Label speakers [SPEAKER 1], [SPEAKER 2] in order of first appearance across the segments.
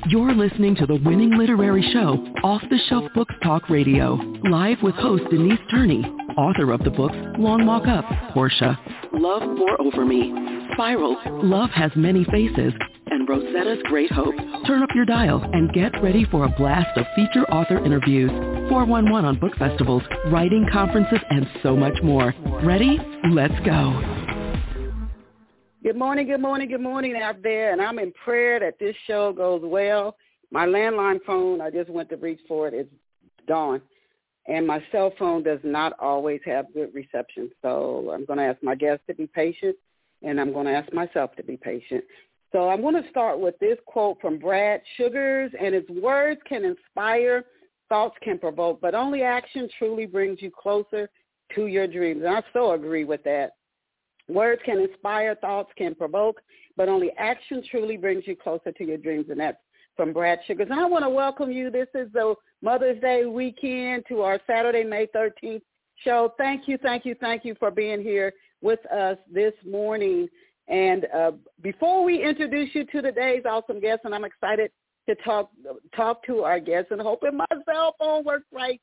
[SPEAKER 1] You're listening to the winning literary show, Off the Shelf Books Talk Radio, live with host Denise Turney, author of the books Long Walk Up, Portia, Love Pour Over Me, Spiral, Love Has Many Faces, and Rosetta's Great Hope. Turn up your dial and get ready for a blast of feature author interviews, 411 on book festivals, writing conferences, and so much more. Ready? Let's go.
[SPEAKER 2] Good morning out there, and I'm in prayer that this show goes well. My landline phone, I just went to reach for it, it's gone, and my cell phone does not always have good reception, so I'm going to ask my guests to be patient, and I'm going to ask myself to be patient. So I'm going to start with this quote from Brad Sugars, and it's words can inspire, thoughts can provoke, but only action truly brings you closer to your dreams, and I so agree with that. Words can inspire, thoughts can provoke, but only action truly brings you closer to your dreams, and that's from Brad Sugars. And I want to welcome you. This is the Mother's Day weekend to our Saturday, May 13th show. Thank you for being here with us this morning. And before we introduce you to today's awesome guest, and I'm excited to talk to our guests and hoping my cell phone works right,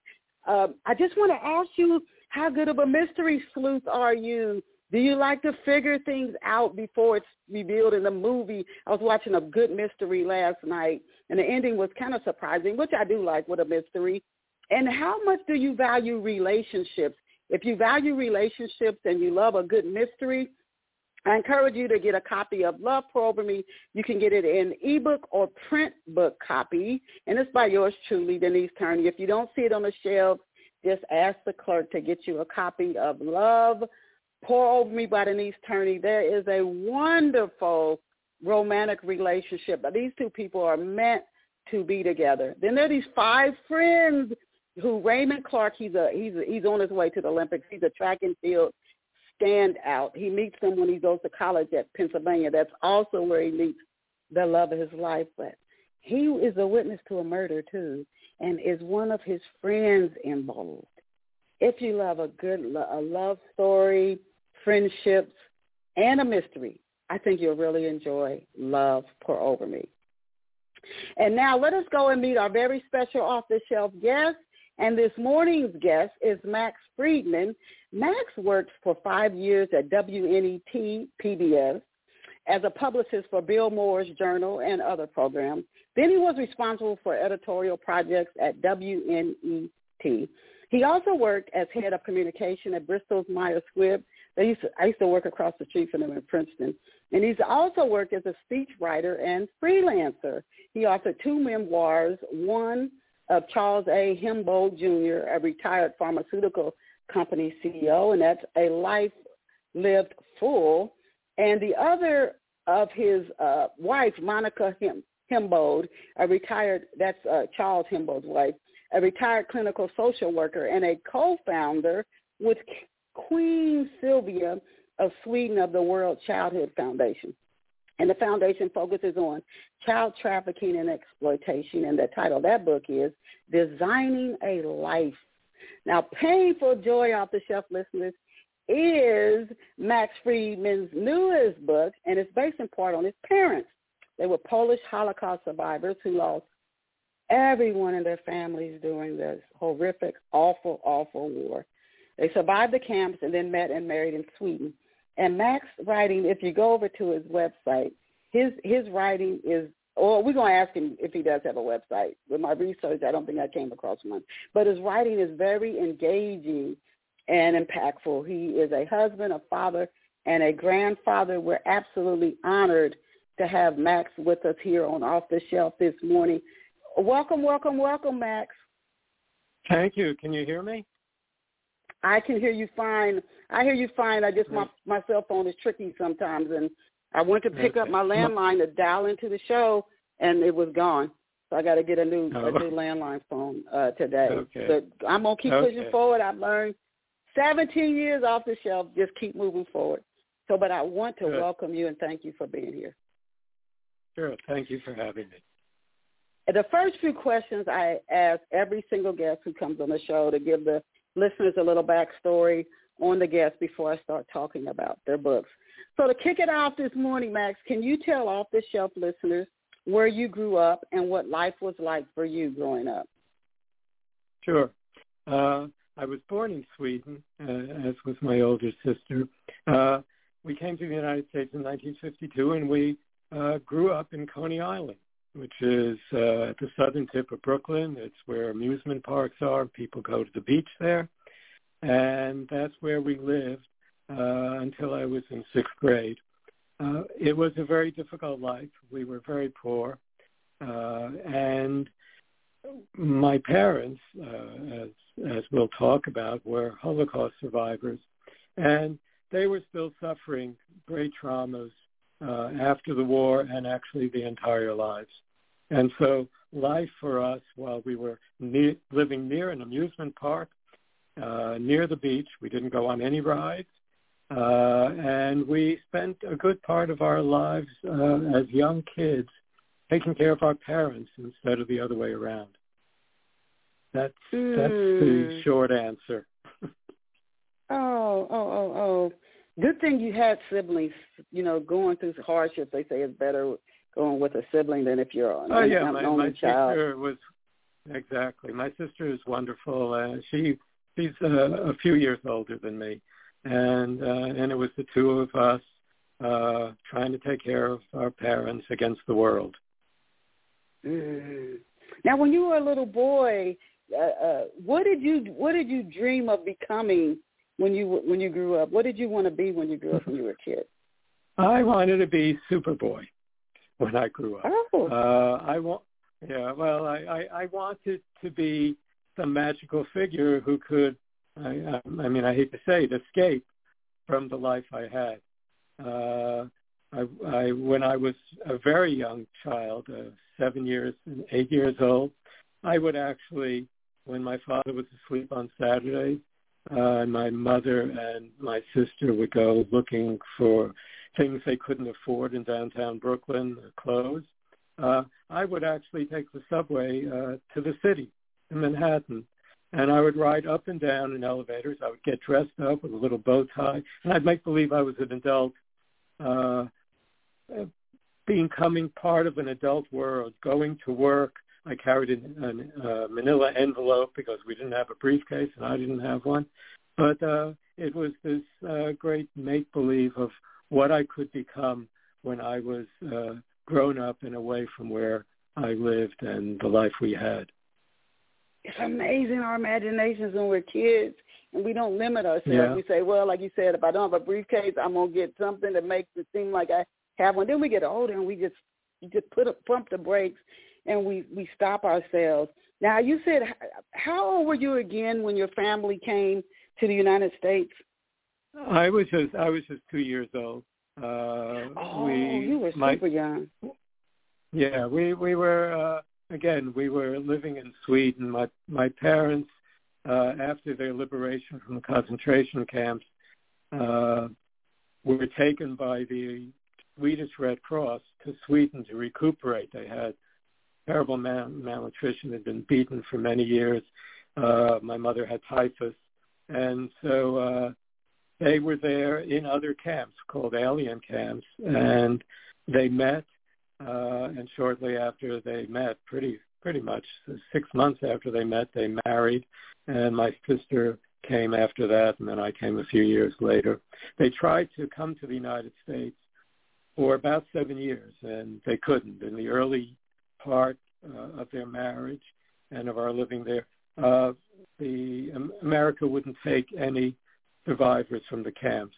[SPEAKER 2] I just want to ask you, how good of a mystery sleuth are you? Do you like to figure things out before it's revealed in the movie? I was watching a good mystery last night, and the ending was kind of surprising, which I do like with a mystery. And how much do you value relationships? If you value relationships and you love a good mystery, I encourage you to get a copy of Love Pour Over Me. You can get it in ebook or print book copy, and it's by yours truly, Denise Turney. If you don't see it on the shelves, just ask the clerk to get you a copy of Love Pour Over Me by Denise Turney. There is a wonderful romantic relationship. These two people are meant to be together. Then there are these 5 friends who Raymond Clark, he's on his way to the Olympics. He's a track and field standout. He meets them when he goes to college at Pennsylvania. That's also where he meets the love of his life. But he is a witness to a murder too, and is one of his friends involved. If you love a love story, friendships, and a mystery, I think you'll really enjoy Love Pour Over Me. And now let us go and meet our very special off-the-shelf guest. And this morning's guest is Max Friedman. Max worked for 5 years at WNET PBS as a publicist for Bill Moore's Journal and other programs. Then he was responsible for editorial projects at WNET. He also worked as head of communication at Bristol Myers Squibb. I used to work across the street from them in Princeton. And he's also worked as a speechwriter and freelancer. He authored 2 memoirs, one of Charles A. Himbo Jr., a retired pharmaceutical company CEO, and that's A Life Lived Full. And the other of his wife, Monica Himbo, that's Charles Himbo's wife, a retired clinical social worker and a co-founder with Queen Sylvia of Sweden of the World Childhood Foundation. And the foundation focuses on child trafficking and exploitation, and the title of that book is Designing a Life. Now, Painful Joy Off the Shelf, listeners, is Max Friedman's newest book, and it's based in part on his parents. They were Polish Holocaust survivors who lost everyone in their families during this horrific, awful, awful war. They survived the camps and then met and married in Sweden. And Max writing, if you go over to his website, his writing is, or we're going to ask him if he does have a website. With my research, I don't think I came across one. But his writing is very engaging and impactful. He is a husband, a father, and a grandfather. We're absolutely honored to have Max with us here on Off the Shelf this morning. Welcome, Max.
[SPEAKER 3] Thank you. Can you hear me?
[SPEAKER 2] I can hear you fine. I hear you fine. My cell phone is tricky sometimes, and I went to pick up my landline to dial into the show, and it was gone. So I got to get a new landline phone today.
[SPEAKER 3] Okay.
[SPEAKER 2] But I'm going to keep pushing forward. I've learned 17 years off the shelf. Just keep moving forward. So, but I want to welcome you and thank you for being here.
[SPEAKER 3] Sure. Thank you for having me.
[SPEAKER 2] The first few questions I ask every single guest who comes on the show to give the listeners a little backstory on the guest before I start talking about their books. So to kick it off this morning, Max, can you tell Off the Shelf listeners where you grew up and what life was like for you growing up.
[SPEAKER 3] Sure. I was born in Sweden, as was my older sister. We came to the United States in 1952, and we grew up in Coney Island, which is at the southern tip of Brooklyn. It's where amusement parks are. People go to the beach there. And that's where we lived until I was in sixth grade. It was a very difficult life. We were very poor. And my parents, as we'll talk about, were Holocaust survivors. And they were still suffering great traumas after the war and actually the entire lives. And so life for us, while we were living near an amusement park, near the beach, we didn't go on any rides, and we spent a good part of our lives as young kids taking care of our parents instead of the other way around. That's the short answer.
[SPEAKER 2] Oh. Good thing you had siblings. You know, going through hardships, they say it's better going with a sibling than if you're an only child.
[SPEAKER 3] Sister was, exactly. My sister is wonderful. She's a few years older than me. And it was the two of us trying to take care of our parents against the world.
[SPEAKER 2] Now, when you were a little boy, what did you dream of becoming when you grew up? What did you want to be when you grew up when you were a kid?
[SPEAKER 3] I wanted to be Superboy when I grew up.
[SPEAKER 2] Oh.
[SPEAKER 3] I wanted to be some magical figure who could, I hate to say it, escape from the life I had. When I was a very young child, 8 years old, I would actually, when my father was asleep on Saturdays, my mother and my sister would go looking for things they couldn't afford in downtown Brooklyn, clothes. I would actually take the subway to the city in Manhattan, and I would ride up and down in elevators. I would get dressed up with a little bow tie, and I'd make believe I was an adult, becoming part of an adult world, going to work. I carried a manila envelope because we didn't have a briefcase and I didn't have one. But it was this great make-believe of what I could become when I was grown up and away from where I lived and the life we had.
[SPEAKER 2] It's amazing, our imaginations when we're kids, and we don't limit ourselves. Yeah. We say, well, like you said, if I don't have a briefcase, I'm going to get something that makes it seem like I have one. Then we get older and we just pump the brakes and we stop ourselves. Now, you said, how old were you again when your family came to the United States?
[SPEAKER 3] I was just 2 years old.
[SPEAKER 2] You were super young.
[SPEAKER 3] Yeah, we were, we were living in Sweden. My parents, after their liberation from the concentration camps, were taken by the Swedish Red Cross to Sweden to recuperate. They had terrible malnutrition, had been beaten for many years. My mother had typhus. And so they were there in other camps called alien camps, and they met, and shortly after they met, pretty much 6 months after they met, they married, and my sister came after that, and then I came a few years later. They tried to come to the United States for about 7 years, and they couldn't. In the early part of their marriage and of our living there, America wouldn't take any survivors from the camps.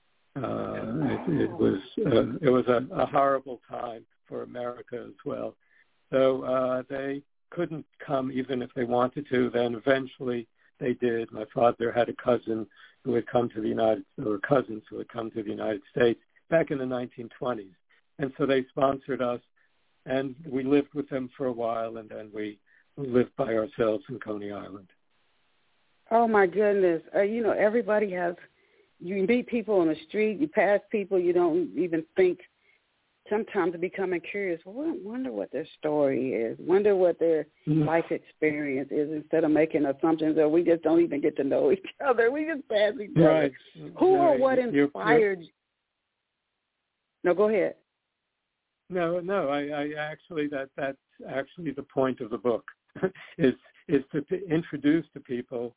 [SPEAKER 3] It was a horrible time for America as well. So they couldn't come even if they wanted to. Then eventually they did. My father had a cousin who had come to the cousins who had come to the United States back in the 1920s. And so they sponsored us, and we lived with them for a while, and then we lived by ourselves in Coney Island.
[SPEAKER 2] Oh, my goodness. Everybody has, you meet people on the street, you pass people, you don't even think, sometimes becoming curious, well, wonder what their story is, wonder what their life experience is, instead of making assumptions, or we just don't even get to know each other. We just pass each other. Who or what inspired you? No, go ahead.
[SPEAKER 3] No. I actually that's actually the point of the book is to introduce people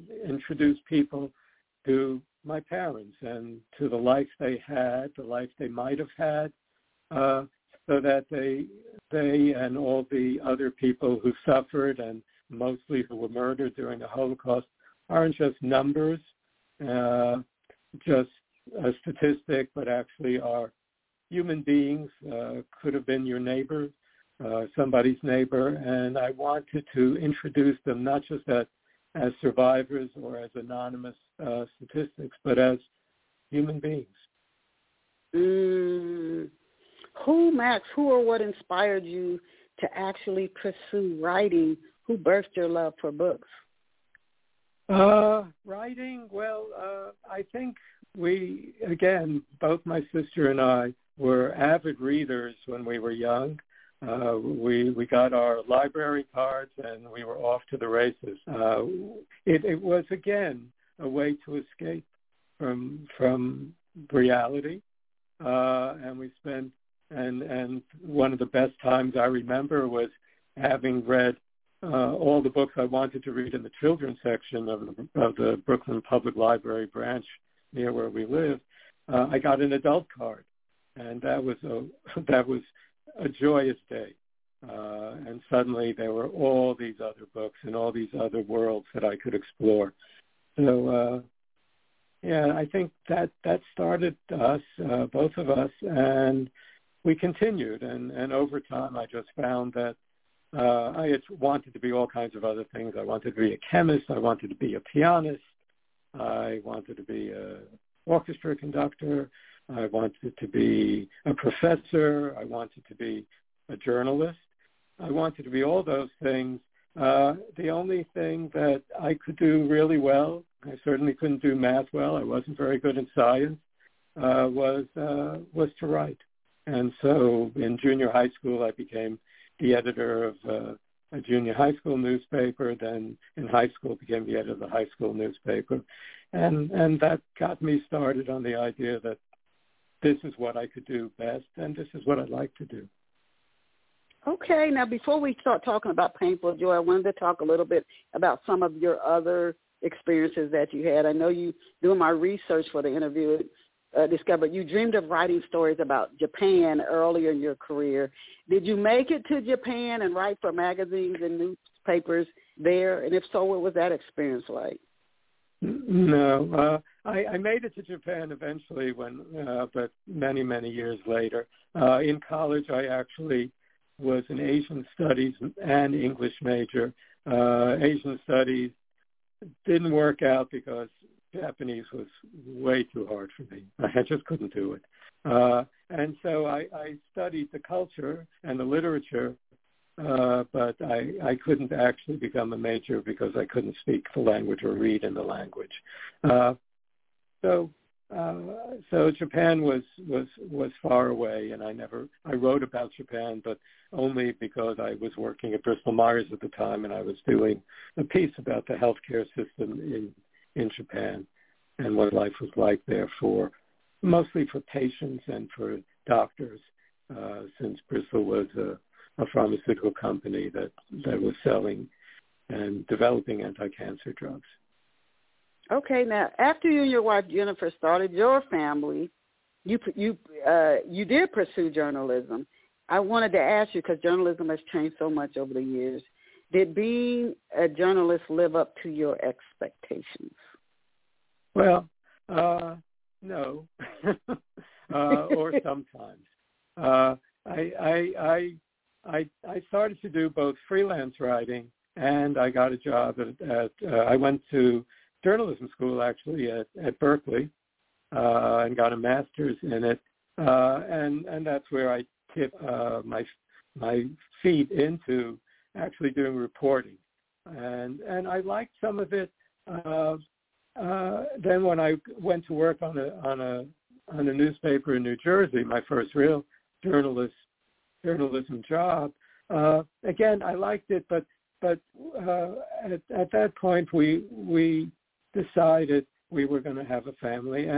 [SPEAKER 3] to my parents and to the life they had, the life they might have had, so that they and all the other people who suffered and mostly who were murdered during the Holocaust aren't just numbers, just a statistic, but actually are human beings, could have been your neighbor, somebody's neighbor, and I wanted to introduce them not just as survivors or as anonymous statistics, but as human beings.
[SPEAKER 2] Who or what inspired you to actually pursue writing? Who birthed your love for books?
[SPEAKER 3] Writing, well, I think both my sister and I were avid readers when we were young. We got our library cards and we were off to the races. It was, again, a way to escape from reality. And we spent, and one of the best times I remember was having read all the books I wanted to read in the children's section of the Brooklyn Public Library branch near where we live. I got an adult card, and that was a joyous day. And suddenly there were all these other books and all these other worlds that I could explore. So, I think that started us, both of us, and we continued. And over time, I just found that I had wanted to be all kinds of other things. I wanted to be a chemist. I wanted to be a pianist. I wanted to be an orchestra conductor. I wanted to be a professor. I wanted to be a journalist. I wanted to be all those things. The only thing that I could do really well, I certainly couldn't do math well. I wasn't very good in science. Was to write. And so in junior high school, I became the editor of a junior high school newspaper. Then in high school, became the editor of the high school newspaper. And that got me started on the idea that this is what I could do best, and this is what I'd like to do.
[SPEAKER 2] Okay. Now, before we start talking about Painful Joy, I wanted to talk a little bit about some of your other experiences that you had. I know you, doing my research for the interview, discovered you dreamed of writing stories about Japan earlier in your career. Did you make it to Japan and write for magazines and newspapers there? And if so, what was that experience like?
[SPEAKER 3] No, I made it to Japan eventually, but many, many years later. In college, I actually was an Asian studies and English major. Asian studies didn't work out because Japanese was way too hard for me. I just couldn't do it. And so I studied the culture and the literature, but I couldn't actually become a major because I couldn't speak the language or read in the language. So Japan was far away, and I wrote about Japan, but only because I was working at Bristol Myers at the time, and I was doing a piece about the healthcare system in Japan and what life was like there mostly for patients and for doctors, since Bristol was a pharmaceutical company that was selling and developing anti-cancer drugs.
[SPEAKER 2] Okay, now after you and your wife Jennifer started your family, you did pursue journalism. I wanted to ask you, because journalism has changed so much over the years, did being a journalist live up to your expectations?
[SPEAKER 3] Well, no, or sometimes. I started to do both freelance writing, and I got a job I went to journalism school actually at Berkeley, and got a master's in it, and that's where I tipped my feet into actually doing reporting, and I liked some of it. Then when I went to work on a newspaper in New Jersey, my first real journalism job, again I liked it, but at that point we decided we were going to have a family, and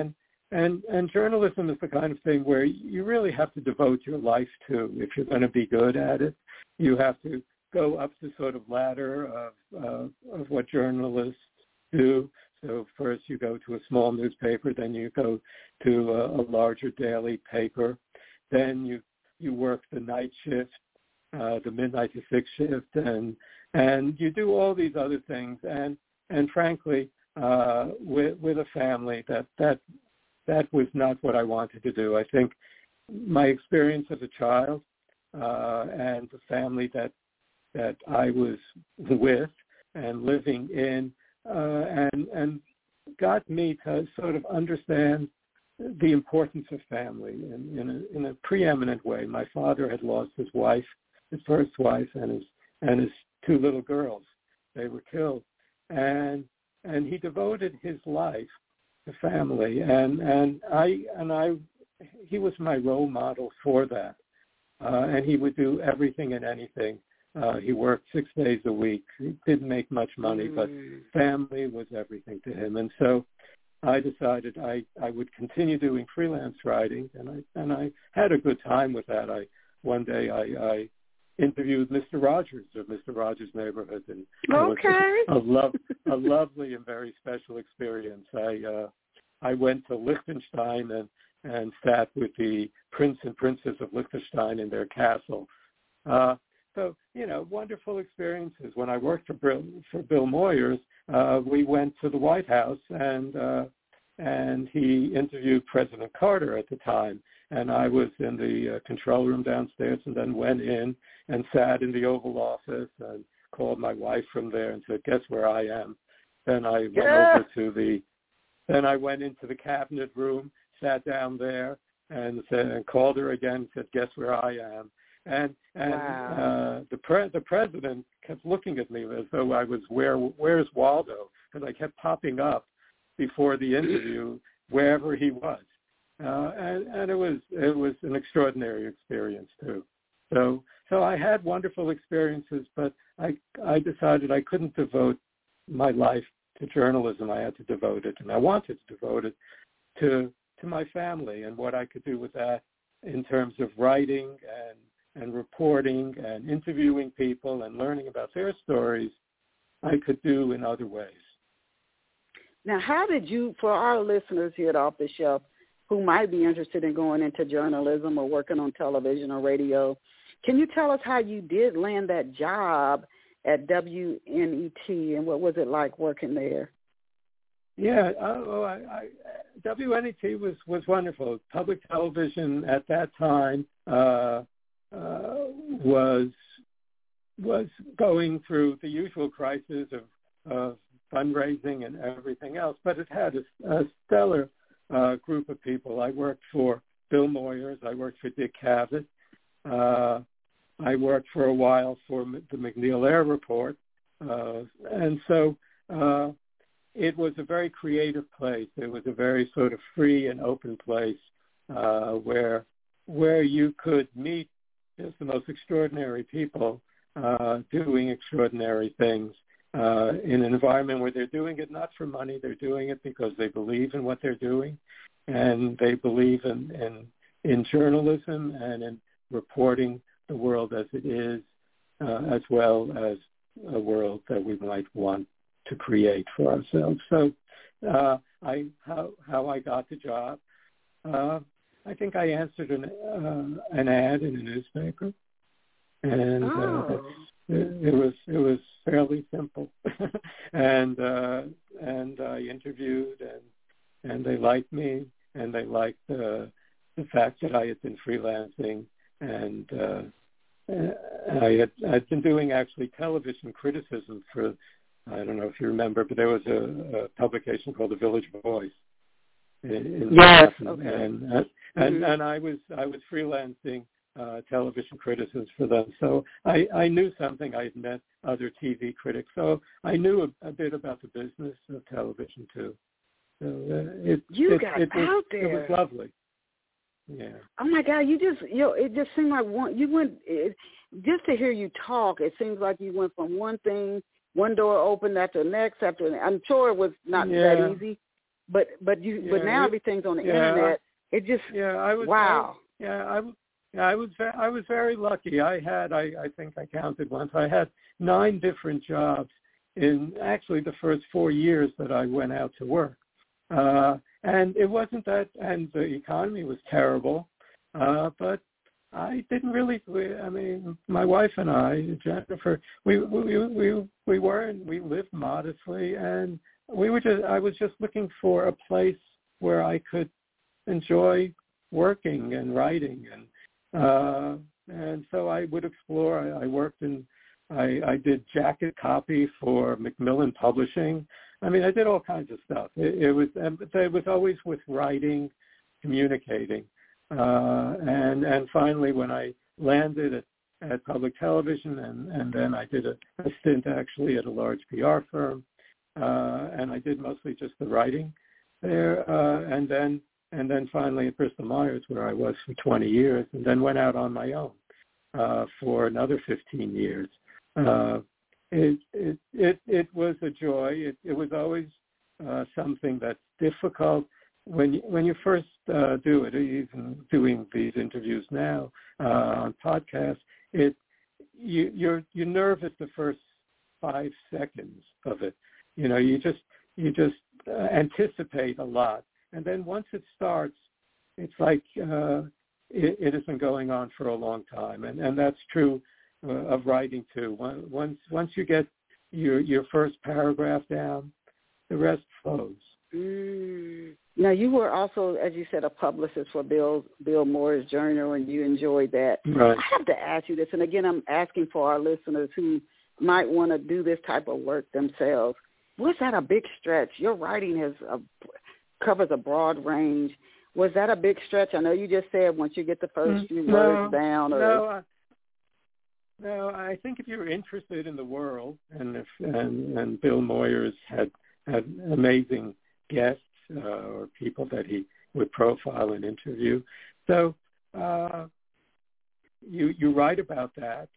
[SPEAKER 3] And journalism is the kind of thing where you really have to devote your life to if you're going to be good at it. You have to go up the sort of ladder of what journalists do. So first you go to a small newspaper, then you go to a larger daily paper, then you work the night shift, the midnight to 6 shift, and you do all these other things. And frankly, with a family, that was not what I wanted to do. I think my experience as a child and the family that I was with and living in and got me to sort of understand the importance of family in a preeminent way. My father had lost his wife, his first wife, and his 2 little girls. They were killed, and he devoted his life to family, and he was my role model for that, and he would do everything and anything. He worked 6 days a week. He didn't make much money, but family was everything to him. And so I decided I would continue doing freelance writing, and I had a good time with that. One day I interviewed Mr. Rogers of Mr. Rogers' Neighborhood, and it was a lovely and very special experience. I went to Liechtenstein and sat with the prince and princess of Liechtenstein in their castle. So, wonderful experiences. When I worked for Bill Moyers, we went to the White House, and he interviewed President Carter at the time. And I was in the control room downstairs, and then went in and sat in the Oval Office and called my wife from there and said, "Guess where I am?" Then I went into the cabinet room, sat down there, and called her again and said, "Guess where I am?" And wow. The president kept looking at me as though I was where's Waldo, because I kept popping up before the interview wherever he was. And it was an extraordinary experience too. So I had wonderful experiences, but I decided I couldn't devote my life to journalism. I had to devote it, and I wanted to devote it to my family and what I could do with that in terms of writing and reporting and interviewing people and learning about their stories. I could do in other ways.
[SPEAKER 2] Now, how did you, for our listeners here at Off the Shelf, who might be interested in going into journalism or working on television or radio, can you tell us how you did land that job at WNET, and what was it like working there?
[SPEAKER 3] Yeah, WNET was wonderful. Public television at that time was going through the usual crisis of fundraising and everything else, but it had a stellar group of people. I worked for Bill Moyers. I worked for Dick Cavett. I worked for a while for the MacNeil/Lehrer Report. And so it was a very creative place. It was a very sort of free and open place where you could meet just the most extraordinary people doing extraordinary things in an environment where they're doing it not for money. They're doing it because they believe in what they're doing, and they believe in journalism and in reporting the world as it is, as well as a world that we might want to create for ourselves. So how I got the job, I think I answered an ad in a newspaper, and it was fairly simple. and I interviewed, and they liked me, and they liked the fact that I had been freelancing, and I'd been doing actually television criticism for, I don't know if you remember, but there was a publication called The Village Voice.
[SPEAKER 2] Yes. Okay.
[SPEAKER 3] And I was freelancing television criticisms for them, so I knew something. I had met other TV critics, so I knew a bit about the business of television too. So it was lovely. Yeah.
[SPEAKER 2] Oh my God! It just seemed like just to hear you talk. It seems like you went from one door opened after the next I'm sure it was not that easy, but now everything's on the internet. It just wow.
[SPEAKER 3] I was very lucky. I think I counted once. I had 9 different jobs in actually the first 4 years that I went out to work. And it wasn't that, and the economy was terrible, but I didn't really. I mean, my wife and I, Jennifer, we lived modestly, and I was just looking for a place where I could enjoy working and writing, and so I would explore. I worked I did jacket copy for Macmillan Publishing. I mean, I did all kinds of stuff. It was always with writing, communicating, and finally when I landed at public television, and then I did a stint actually at a large PR firm, and I did mostly just the writing there, and then finally at Bristol Myers, where I was for 20 years, and then went out on my own for another 15 years. It was a joy. It was always something that's difficult when you first do it. Even doing these interviews now on podcasts, you're nervous the first 5 seconds of it. You know, you just anticipate a lot, and then once it starts, it's like it has been going on for a long time, and that's true of writing too. Once you get your first paragraph down, the rest flows.
[SPEAKER 2] Now, you were also, as you said, a publicist for Bill Moyers Journal, and you enjoyed that.
[SPEAKER 3] Right.
[SPEAKER 2] I have to ask you this, and again, I'm asking for our listeners who might want to do this type of work themselves. Was that a big stretch? Your writing covers a broad range. Was that a big stretch? I know you just said once you get the first few words down.
[SPEAKER 3] No, I think if you're interested in the world, and Bill Moyers had amazing guests or people that he would profile and interview, so you write about that,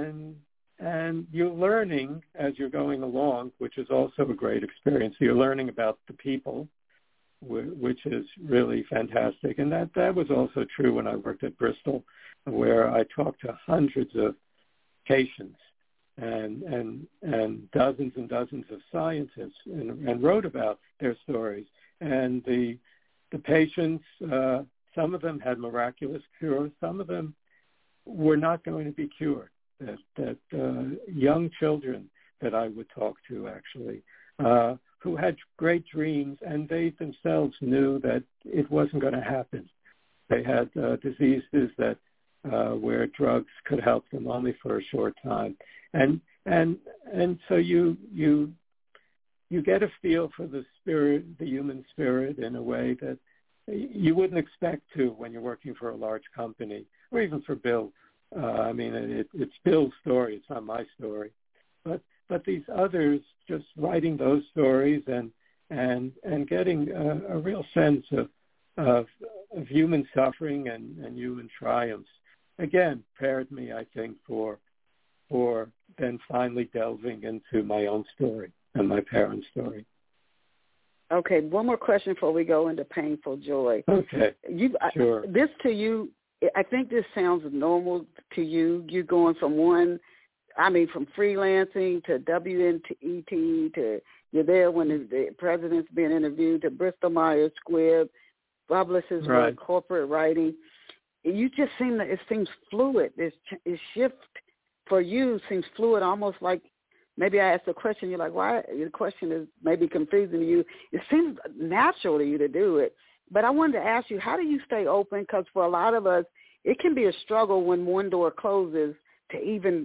[SPEAKER 3] and you're learning as you're going along, which is also a great experience. You're learning about the people, which is really fantastic, and that was also true when I worked at Bristol, where I talked to hundreds of patients and dozens and dozens of scientists and wrote about their stories. And the patients, some of them had miraculous cures, some of them were not going to be cured. That young children that I would talk to actually, who had great dreams, and they themselves knew that it wasn't going to happen. They had diseases that where drugs could help them only for a short time, and so you get a feel for the spirit, the human spirit, in a way that you wouldn't expect to when you're working for a large company, or even for Bill. I mean, it's Bill's story; it's not my story. But these others, just writing those stories and getting a real sense of human suffering and human triumphs, again, prepared me, I think, for then finally delving into my own story and my parents' story.
[SPEAKER 2] Okay, one more question before we go into painful joy.
[SPEAKER 3] Okay, sure.
[SPEAKER 2] This to you, I think this sounds normal to you. You going from from freelancing to WNET to you're there when the president's being interviewed, to Bristol Myers Squibb, publicist work, corporate writing. You just it seems fluid. This shift for you seems fluid, almost like maybe I asked a question, you're like, why? The question is maybe confusing to you. It seems natural to you to do it. But I wanted to ask you, how do you stay open? Because for a lot of us, it can be a struggle when one door closes to even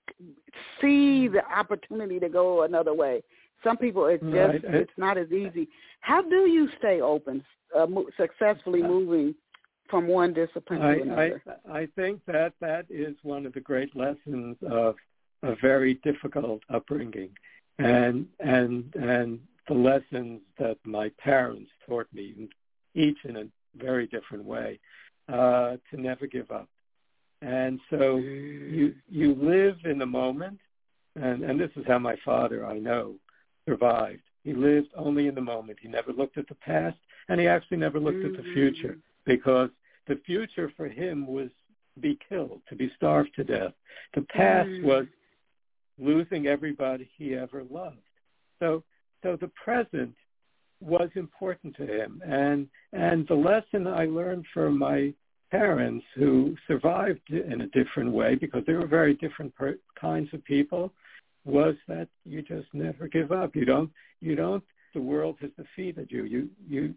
[SPEAKER 2] see the opportunity to go another way. Some people, it's not as easy. How do you stay open, successfully moving from one discipline to another?
[SPEAKER 3] I think that is one of the great lessons of a very difficult upbringing, and the lessons that my parents taught me, each in a very different way, to never give up. And so you live in the moment, and this is how my father, I know, survived. He lived only in the moment. He never looked at the past, and he actually never looked at the future, because the future for him was to be killed, to be starved to death. The past was losing everybody he ever loved. So the present was important to him. And the lesson I learned from my parents, who survived in a different way because they were very different kinds of people, was that you just never give up. You don't. The world has defeated you.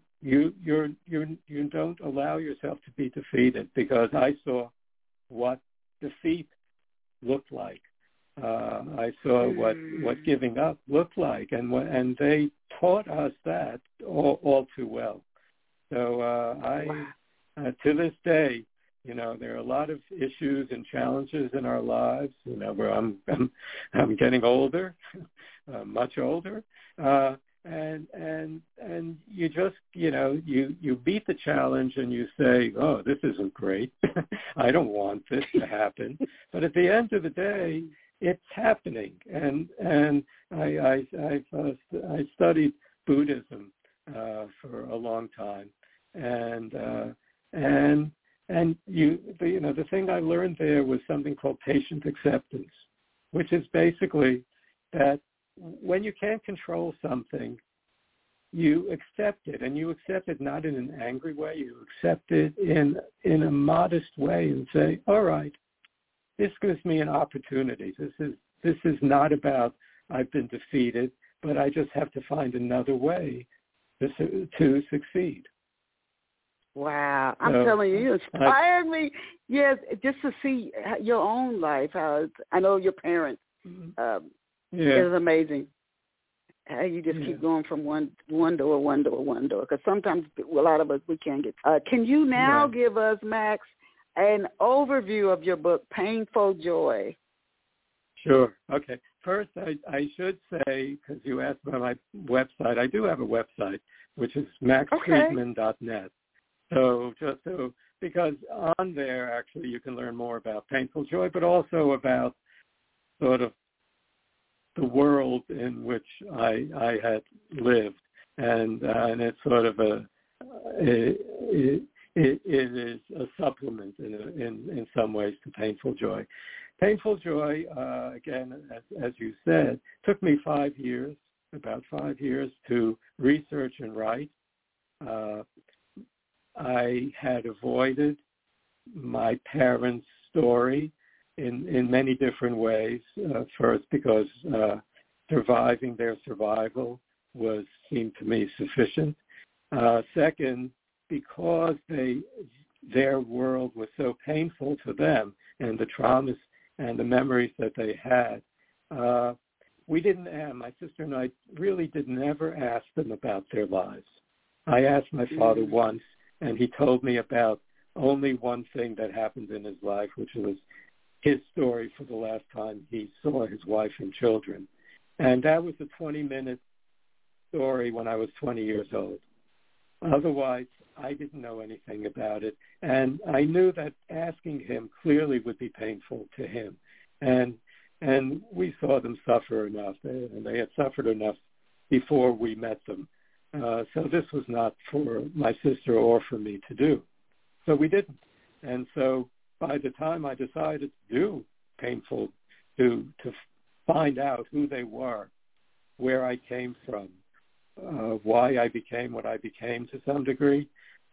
[SPEAKER 3] You don't allow yourself to be defeated, because I saw what defeat looked like. I saw what giving up looked like, and they taught us that all too well. So to this day, there are a lot of issues and challenges in our lives. Where I'm getting older, much older, and you just you beat the challenge and you say, oh, this isn't great. I don't want this to happen. But at the end of the day, it's happening. And I studied Buddhism for a long time, and the thing I learned there was something called patient acceptance, which is basically that when you can't control something, you accept it, and you accept it not in an angry way. You accept it in a modest way and say, all right, this gives me an opportunity. This is not about I've been defeated, but I just have to find another way to succeed.
[SPEAKER 2] Wow. I'm telling you, you inspired me. Yes, just to see your own life. How I know your parents. It's amazing how you just keep going from one door. Because sometimes a lot of us, we can't get. Can you now give us, Max, an overview of your book, Painful Joy? Sure.
[SPEAKER 3] Okay. First, I should say, because you asked about my website, I do have a website, which is maxfriedman.net. Because on there, actually, you can learn more about Painful Joy, but also about sort of the world in which I had lived, and it's sort of it is a supplement in some ways to Painful Joy. Painful Joy, again, as you said, took me about 5 years to research and write. I had avoided my parents' story in many different ways. First, because surviving their survival seemed to me sufficient. Second, because their world was so painful to them, and the traumas and the memories that they had. My sister and I really did never ask them about their lives. I asked my father once, and he told me about only one thing that happened in his life, which was his story for the last time he saw his wife and children. And that was a 20-minute story when I was 20 years old. Otherwise, I didn't know anything about it. And I knew that asking him clearly would be painful to him. And we saw them suffer enough, and they had suffered enough before we met them. So this was not for my sister or for me to do. So we didn't. And so by the time I decided to do Painful, to find out who they were, where I came from, why I became what I became to some degree,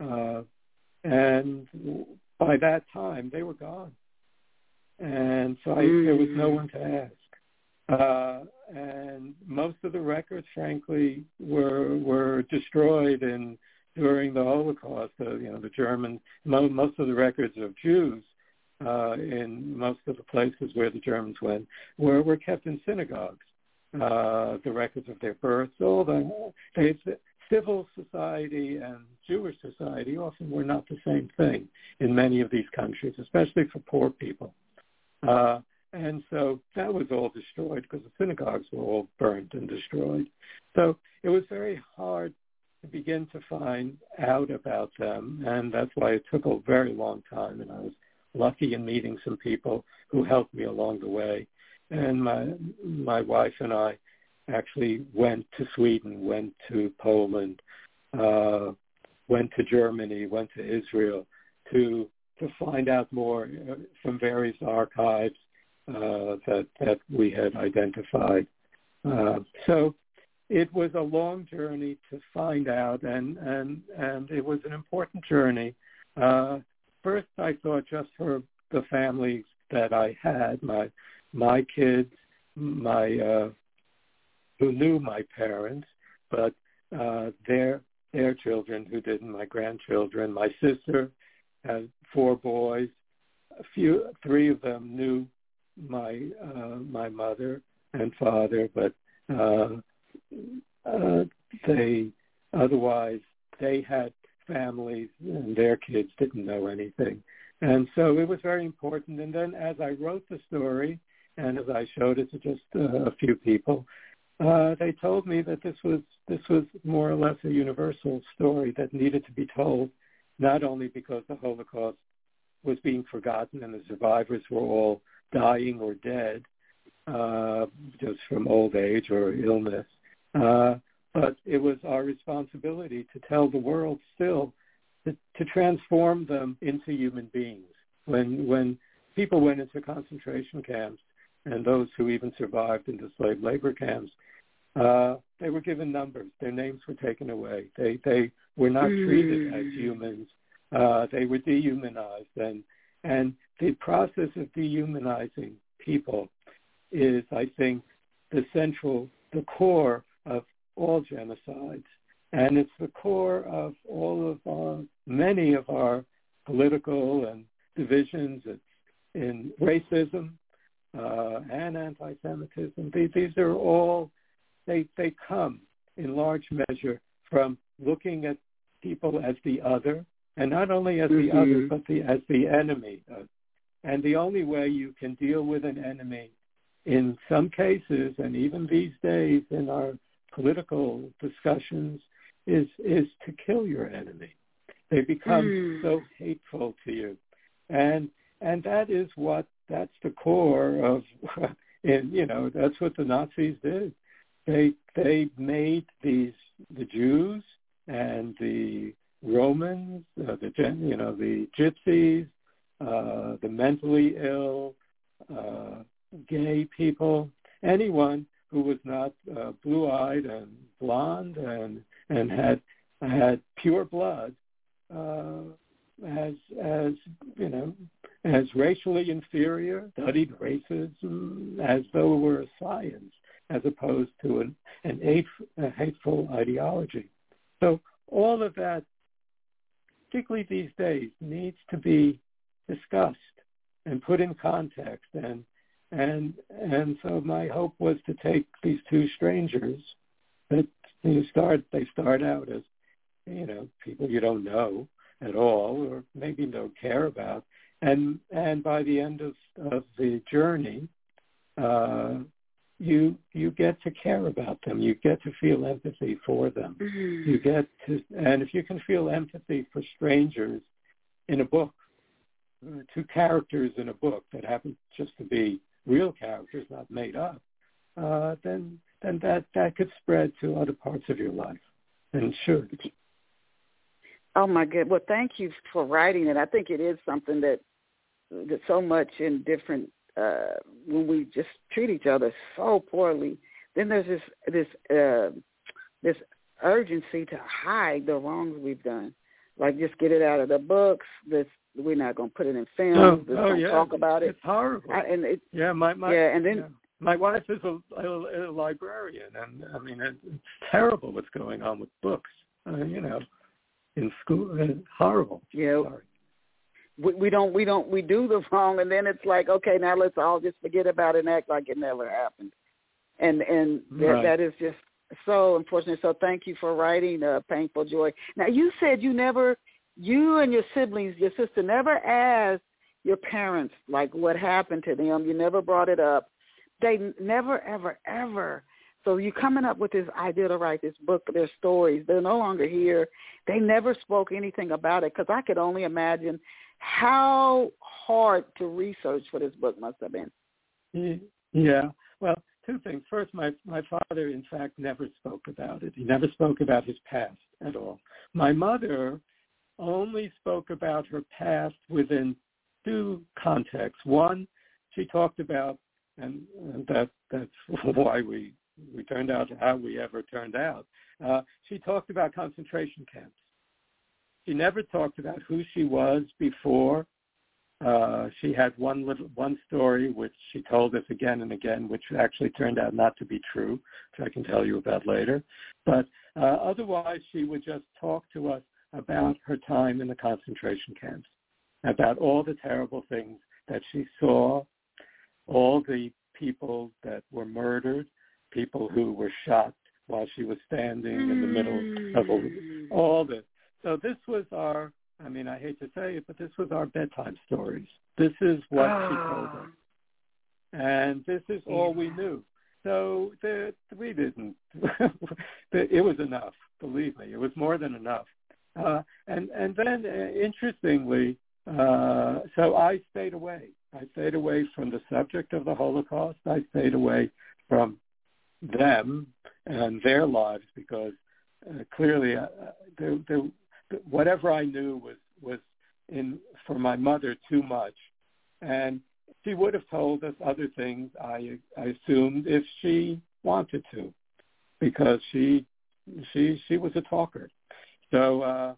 [SPEAKER 3] and by that time they were gone. And so there was no one to ask. And most of the records, frankly, were destroyed during the Holocaust. The Germans, most of the records of Jews in most of the places where the Germans went were kept in synagogues. The records of their births, all the civil society and Jewish society often were not the same thing in many of these countries, especially for poor people. And so that was all destroyed because the synagogues were all burnt and destroyed. So it was very hard to begin to find out about them, and that's why it took a very long time, and I was lucky in meeting some people who helped me along the way. And my wife and I actually went to Sweden, went to Poland, went to Germany, went to Israel to find out more from various archives that we had identified. So it was a long journey to find out, and it was an important journey. First, I thought just for the families that I had, my kids, who knew my parents, but their children who didn't, my grandchildren. My sister had 4 boys. Three of them knew my mother and father, but they had families and their kids didn't know anything. And so it was very important. And then as I wrote the story and as I showed it to just a few people, they told me that this was more or less a universal story that needed to be told, not only because the Holocaust was being forgotten and the survivors were all dying or dead just from old age or illness, but it was our responsibility to tell the world still to transform them into human beings. When people went into concentration camps, and those who even survived into slave labor camps, they were given numbers. Their names were taken away. They were not treated as humans. They were dehumanized. And the process of dehumanizing people is, I think, the core of all genocides. And it's the core of many of our political and divisions in racism and anti-Semitism. These are all, they come in large measure from looking at people as the other, and not only as the other, but as the enemy. And the only way you can deal with an enemy in some cases, and even these days in our political discussions, is to kill your enemy. They become so hateful to you. And that's the core of, and that's what the Nazis did. They made the Jews and the Romans, the Gypsies, the mentally ill, gay people, anyone who was not blue-eyed and blonde and had pure blood, as racially inferior, studied racism as though it were a science, as opposed to a hateful ideology. So all of that, particularly these days, needs to be discussed and put in context. And so my hope was to take these 2 strangers that they start out as, people you don't know at all, or maybe don't care about, and by the end of the journey, you get to care about them. You get to feel empathy for them. You get to, and if you can feel empathy for strangers in a book, 2 characters in a book that happen just to be real characters, not made up, then that could spread to other parts of your life, and it should.
[SPEAKER 2] Oh my God! Well, thank you for writing it. I think it is something that so much in different when we just treat each other so poorly. Then there's this urgency to hide the wrongs we've done, like just get it out of the books. We're not going to put it in film. Don't talk about it.
[SPEAKER 3] It's horrible. My wife is a librarian, and I mean it's terrible what's going on with books. In school, it's horrible.
[SPEAKER 2] Yeah. Sorry. We do the wrong, and then it's like, okay, now let's all just forget about it and act like it never happened. And that is just so unfortunate. So thank you for writing Painful Joy. Now you said you and your siblings, your sister never asked your parents like what happened to them. You never brought it up. They never, ever, ever. So you're coming up with this idea to write this book, their stories. They're no longer here. They never spoke anything about it, because I could only imagine how hard to research for this book must have been.
[SPEAKER 3] Yeah. Well, two things. First, my father, in fact, never spoke about it. He never spoke about his past at all. My mother only spoke about her past within two contexts. One, she talked about, and that's why we turned out how we ever turned out. She talked about concentration camps. She never talked about who she was before. She had one story which she told us again and again, which actually turned out not to be true, which I can tell you about later. But otherwise, she would just talk to us about her time in the concentration camps, about all the terrible things that she saw, all the people that were murdered, people who were shot while she was standing in the middle of all this. So this was our, I mean, I hate to say it, but this was our bedtime stories. This is what she told us. And this is all we knew. So we didn't, it was enough, believe me. It was more than enough. And then, interestingly, so I stayed away. I stayed away from the subject of the Holocaust. I stayed away from them and their lives because clearly whatever I knew was for my mother too much. And she would have told us other things, I assumed, if she wanted to, because she was a talker. So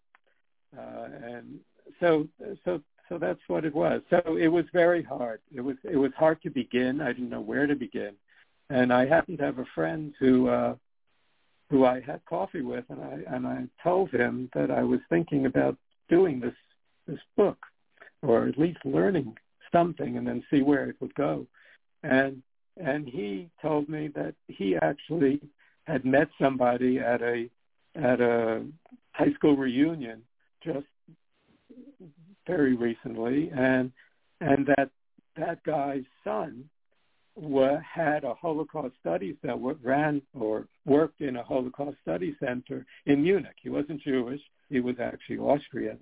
[SPEAKER 3] so that's what it was. So it was very hard. It was hard to begin. I didn't know where to begin, and I happened to have a friend who I had coffee with, and I told him that I was thinking about doing this book, or at least learning something, and then see where it would go. And he told me that he actually had met somebody at a high school reunion just very recently, and that guy's son had a Holocaust studies that ran or worked in a Holocaust study center in Munich. He wasn't Jewish; he was actually Austrian.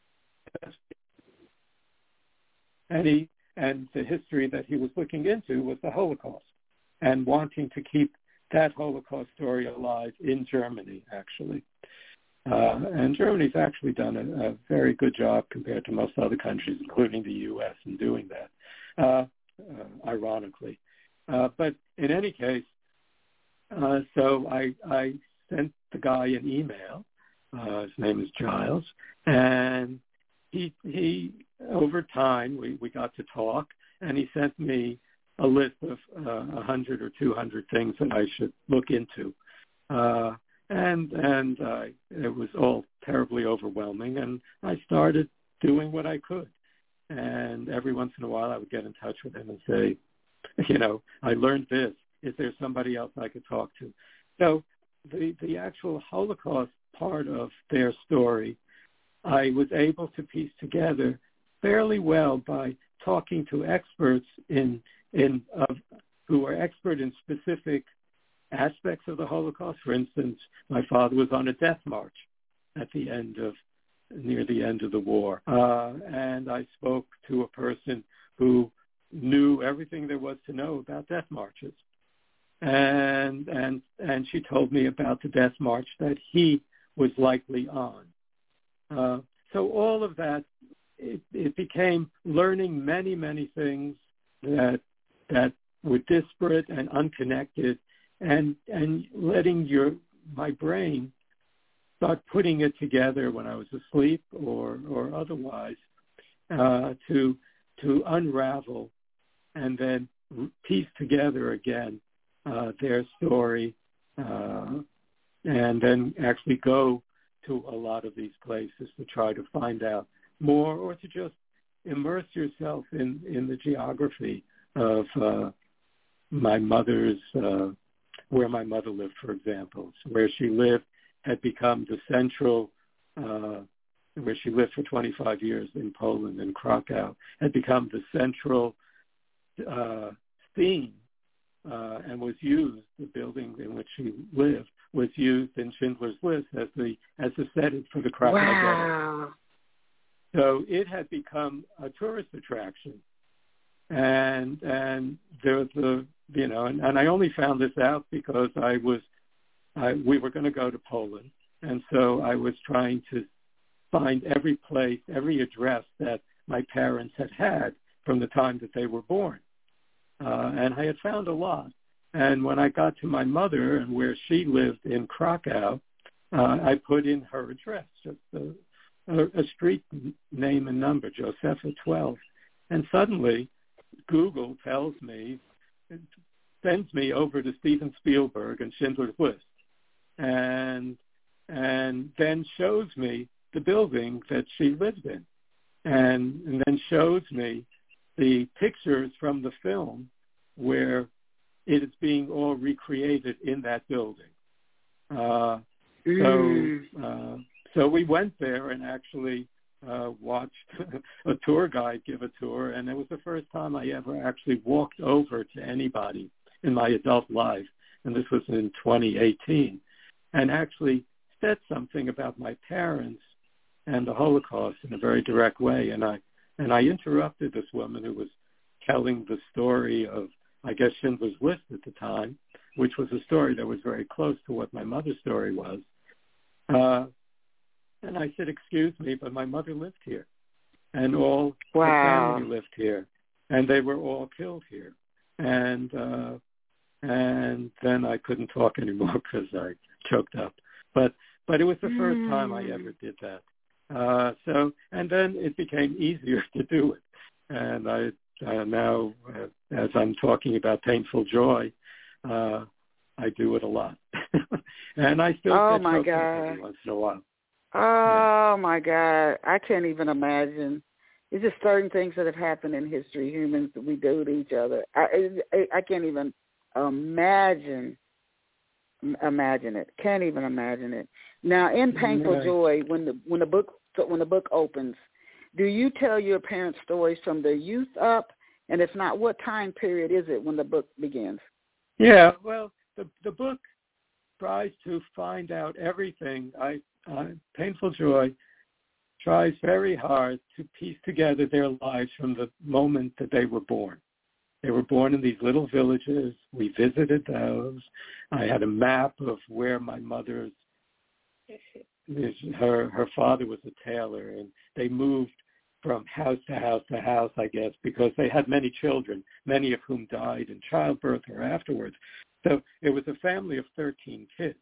[SPEAKER 3] And the history that he was looking into was the Holocaust, and wanting to keep that Holocaust story alive in Germany, actually. And Germany's actually done a very good job compared to most other countries, including the U.S., in doing that, ironically. But in any case, so I sent the guy an email. His name is Giles. And he over time, we got to talk, and he sent me a list of 100 or 200 things that I should look into. And it was all terribly overwhelming, and I started doing what I could. And every once in a while I would get in touch with him and say, I learned this. Is there somebody else I could talk to? So the actual Holocaust part of their story, I was able to piece together fairly well by talking to experts who are expert in specific aspects of the Holocaust. For instance, my father was on a death march near the end of the war. And I spoke to a person who knew everything there was to know about death marches. And she told me about the death march that he was likely on. So all of that, it became learning many, many things that were disparate and unconnected, and letting my brain start putting it together when I was asleep or otherwise, to unravel and then piece together again their story, and then actually go to a lot of these places to try to find out more, or to just immerse yourself in the geography of my mother's, where my mother lived, for example. So where she lived had become the central, where she lived for 25 years in Poland, in Krakow, had become the central theme, and was used, the building in which she lived was used in Schindler's List as the setting for the Krakow Ghetto. So it had become a tourist attraction, and the and I only found this out because we were going to go to Poland, and so I was trying to find every place, every address that my parents had from the time that they were born. And I had found a lot. And when I got to my mother and where she lived in Krakow, I put in her address, just a street name and number, Josepha 12. And suddenly Google sends me over to Steven Spielberg and Schindler's List, and then shows me the building that she lived in, and then shows me the pictures from the film where it is being all recreated in that building. So we went there and actually watched a tour guide give a tour, and it was the first time I ever actually walked over to anybody in my adult life, and this was in 2018, and actually said something about my parents and the Holocaust in a very direct way. And I interrupted this woman who was telling the story of, I guess, Schindler's List at the time, which was a story that was very close to what my mother's story was. And I said, "Excuse me, but my mother lived here, and all the family lived here, and they were all killed here." And then I couldn't talk anymore because I choked up. But it was the first time I ever did that. And then it became easier to do it. And I now, as I'm talking about Painful Joy, I do it a lot. And I still get choked up every once in a while.
[SPEAKER 2] Oh, my God. I can't even imagine. It's just certain things that have happened in history, humans, that we do to each other. I can't even imagine it. Can't even imagine it. Now, in Painful Joy, when the book opens, do you tell your parents' stories from their youth up? And if not, what time period is it when the book begins?
[SPEAKER 3] Yeah, well, the book tries to find out everything. Painful Joy tries very hard to piece together their lives from the moment that they were born. They were born in these little villages. We visited those. I had a map of where my mother's, her father was a tailor, and they moved from house to house to house, I guess, because they had many children, many of whom died in childbirth or afterwards. So it was a family of 13 kids.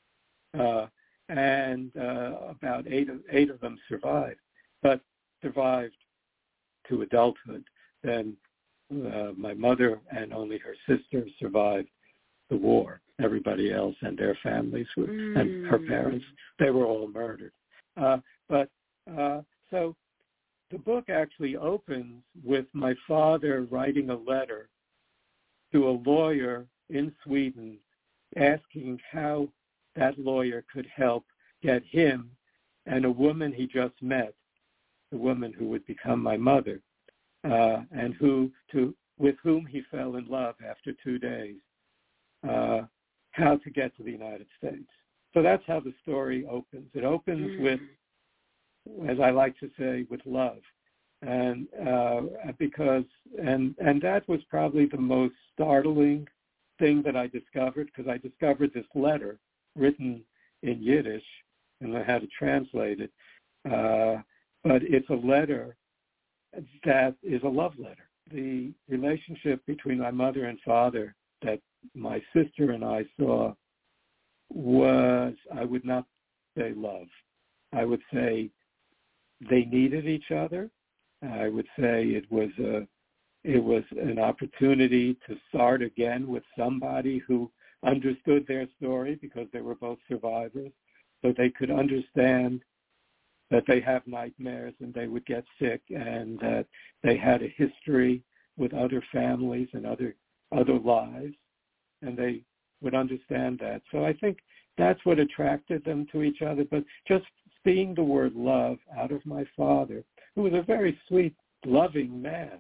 [SPEAKER 3] And about eight of them survived, but survived to adulthood. Then my mother and only her sister survived the war. Everybody else and their families and her parents, they were all murdered. So the book actually opens with my father writing a letter to a lawyer in Sweden asking how that lawyer could help get him and a woman he just met, the woman who would become my mother, and with whom he fell in love after 2 days, how to get to the United States. So that's how the story opens. It opens with, as I like to say, with love. And and that was probably the most startling thing that I discovered, because I discovered this letter written in Yiddish, and I had to translate it. But it's a letter that is a love letter. The relationship between my mother and father that my sister and I saw was, I would not say love. I would say they needed each other. I would say it was an opportunity to start again with somebody who understood their story, because they were both survivors, so they could understand that they have nightmares and they would get sick, and that they had a history with other families and other lives, and they would understand that. So I think that's what attracted them to each other. But just seeing the word love out of my father, who was a very sweet, loving man,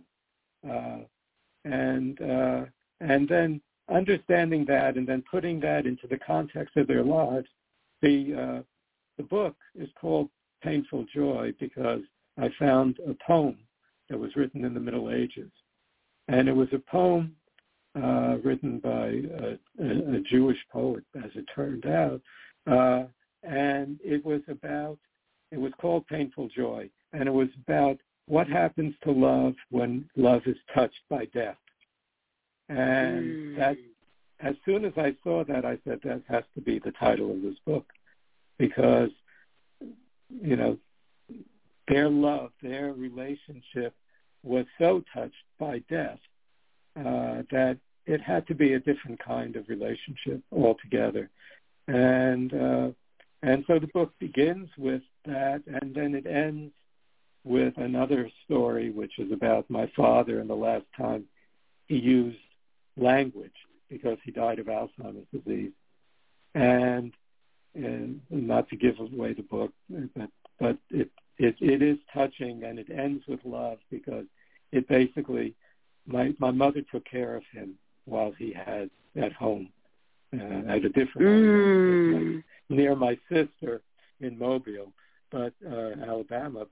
[SPEAKER 3] and then understanding that and then putting that into the context of their lives. The book is called Painful Joy because I found a poem that was written in the Middle Ages. And it was a poem written by a Jewish poet, as it turned out, and it was called Painful Joy, and it was about what happens to love when love is touched by death. And that, as soon as I saw that, I said, that has to be the title of this book, because, you know, their love, their relationship was so touched by death that it had to be a different kind of relationship altogether. And so the book begins with that, and then it ends with another story, which is about my father and the last time he used language, because he died of Alzheimer's disease. And not to give away the book, but it is touching, and it ends with love, because it basically, my mother took care of him while he had at home, at a different home, near my sister in Mobile, Alabama.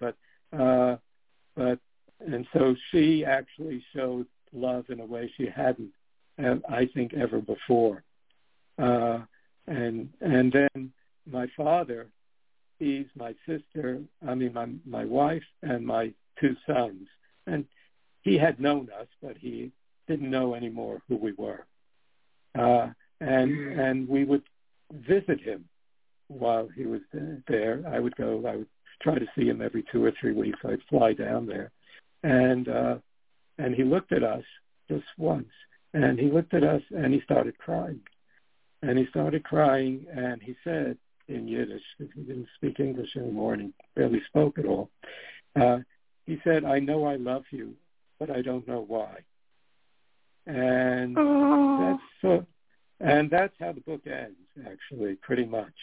[SPEAKER 3] And so she actually showed love in a way she hadn't, I think, ever before. And then my father sees my sister, my wife and my two sons. And he had known us, but he didn't know anymore who we were. And we would visit him while he was there. I would try to see him every 2 or 3 weeks. I'd fly down there. And he looked at us just once. And he looked at us and he started crying. And he started crying, and he said in Yiddish, because he didn't speak English anymore and he barely spoke at all, he said, "I know I love you, but I don't know why." And that's how the book ends, actually, pretty much.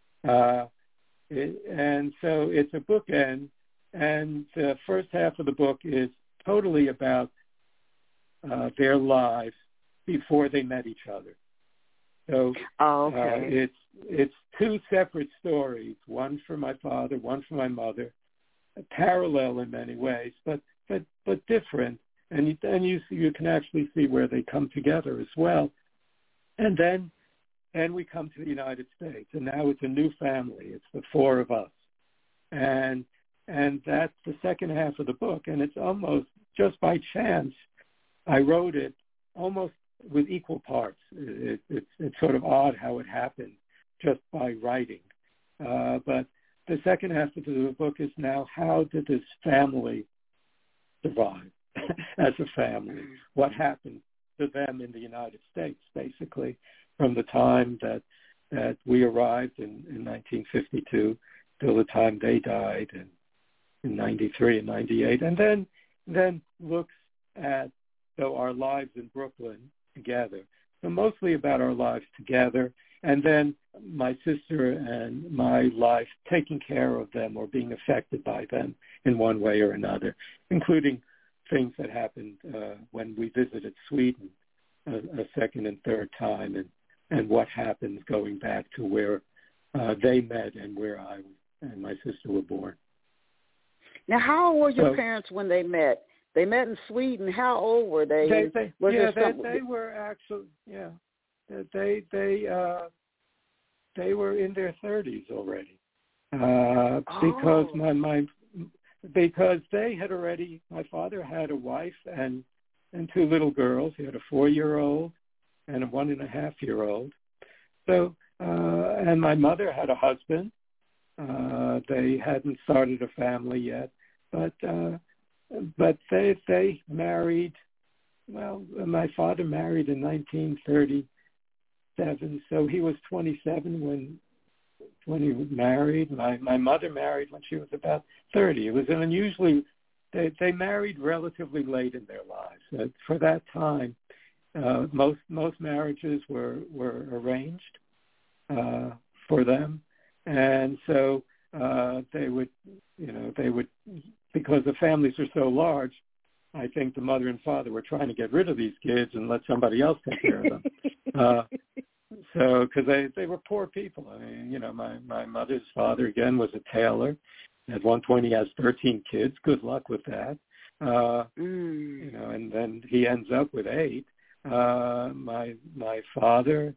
[SPEAKER 3] And so it's a bookend, and the first half of the book is totally about their lives before they met each other. So it's 2 separate stories, one for my father, one for my mother, parallel in many ways, but different. And you can actually see where they come together as well. And then we come to the United States, and now it's a new family. It's the 4 of us. And that's the second half of the book, and it's almost just by chance I wrote it almost with equal parts. It's sort of odd how it happened just by writing. But the second half of the book is now, how did this family survive as a family? What happened to them in the United States, basically, from the time that we arrived in 1952 till the time they died in 93 and 98, and then looks at our lives in Brooklyn together. So mostly about our lives together, and then my sister and my life taking care of them or being affected by them in one way or another, including things that happened when we visited Sweden a second and third time, and what happened going back to where they met and where I and my sister were born.
[SPEAKER 2] Now, how old were your parents when they met? They met in Sweden. How old were they?
[SPEAKER 3] They were actually, they were in their 30s already, because they had already. My father had a wife and 2 little girls. He had a 4-year-old and a 1.5-year-old. So, and my mother had a husband. They hadn't started a family yet, but they married. Well, my father married in 1937, so he was 27 when he was married. My mother married when she was about 30. It was an unusually, they married relatively late in their lives. For that time, most marriages were arranged for them, and so they would, because the families are so large, I think the mother and father were trying to get rid of these kids and let somebody else take care of them. So, because they were poor people. I mean, my mother's father, again, was a tailor. At one point, he has 13 kids. Good luck with that. And then he ends up with 8. My father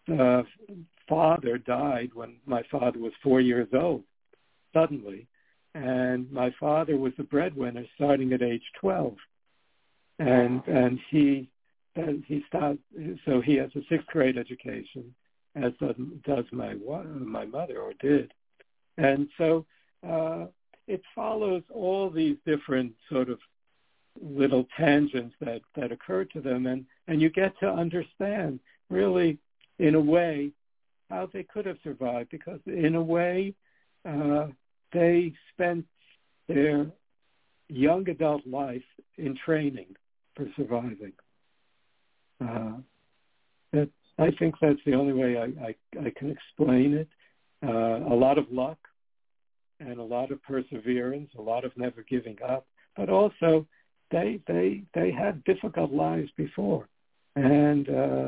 [SPEAKER 3] died when my father was 4 years old, suddenly. And my father was the breadwinner starting at age 12. And he started, so he has a sixth grade education, as does my mother, or did. And so it follows all these different sort of little tangents that occur to them, and you get to understand, really, in a way, how they could have survived, because in a way, they spent their young adult life in training for surviving. I think that's the only way I can explain it. A lot of luck and a lot of perseverance, a lot of never giving up, but also they had difficult lives before, and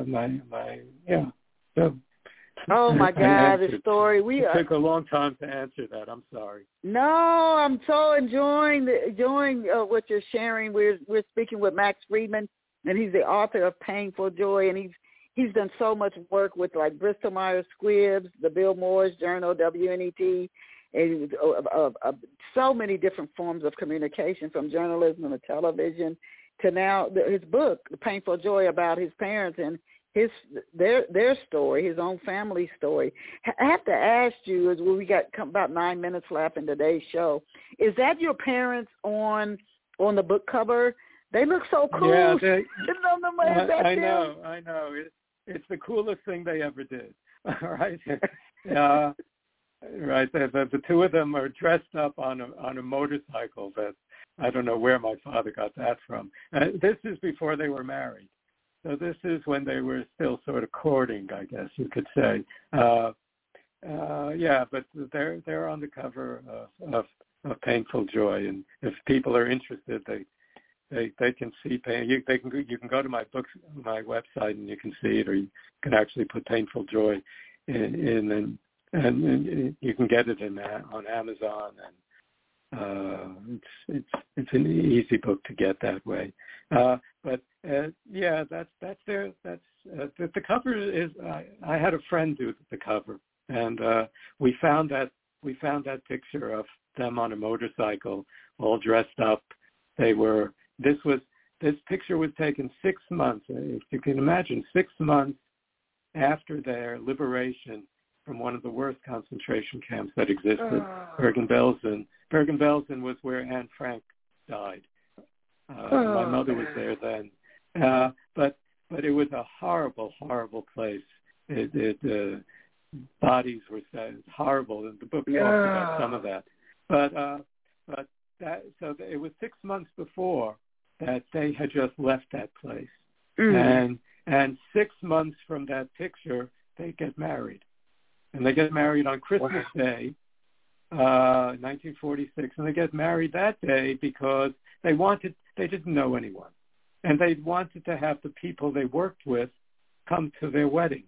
[SPEAKER 3] So.
[SPEAKER 2] Oh my God, the story.
[SPEAKER 3] It took a long time to answer that. I'm sorry.
[SPEAKER 2] No, I'm so enjoying what you're sharing. We're speaking with Max Friedman, and he's the author of Painful Joy, and he's done so much work with like Bristol Myers Squibb, the Bill Moore's Journal, WNET, and so many different forms of communication, from journalism to television to now his book, The Painful Joy, about his parents and their story, his own family story. I have to ask you, as we got about 9 minutes left in today's show, is that your parents on the book cover? They look so cool.
[SPEAKER 3] Yeah,
[SPEAKER 2] I
[SPEAKER 3] know. It's the coolest thing they ever did. All right. Right. The two of them are dressed up on a motorcycle. That I don't know where my father got that from. This is before they were married. So this is when they were still sort of courting, I guess you could say. But they're on the cover of Painful Joy, and if people are interested, they can see. You can go to my website and you can see it, or you can actually put Painful Joy in and you can get it on Amazon, and it's an easy book to get that way. The cover is. I had a friend do the cover, and we found that picture of them on a motorcycle, all dressed up. This picture was taken 6 months. If you can imagine, 6 months after their liberation from one of the worst concentration camps that existed, Bergen-Belsen. Bergen-Belsen was where Anne Frank died. My mother was there then, but it was a horrible, horrible place. Bodies were horrible, and the book talks about some of that. So it was 6 months before that they had just left that place, and 6 months from that picture they get married, and they get married on Christmas Day, 1946, and they get married that day because they didn't know anyone, and they wanted to have the people they worked with come to their wedding,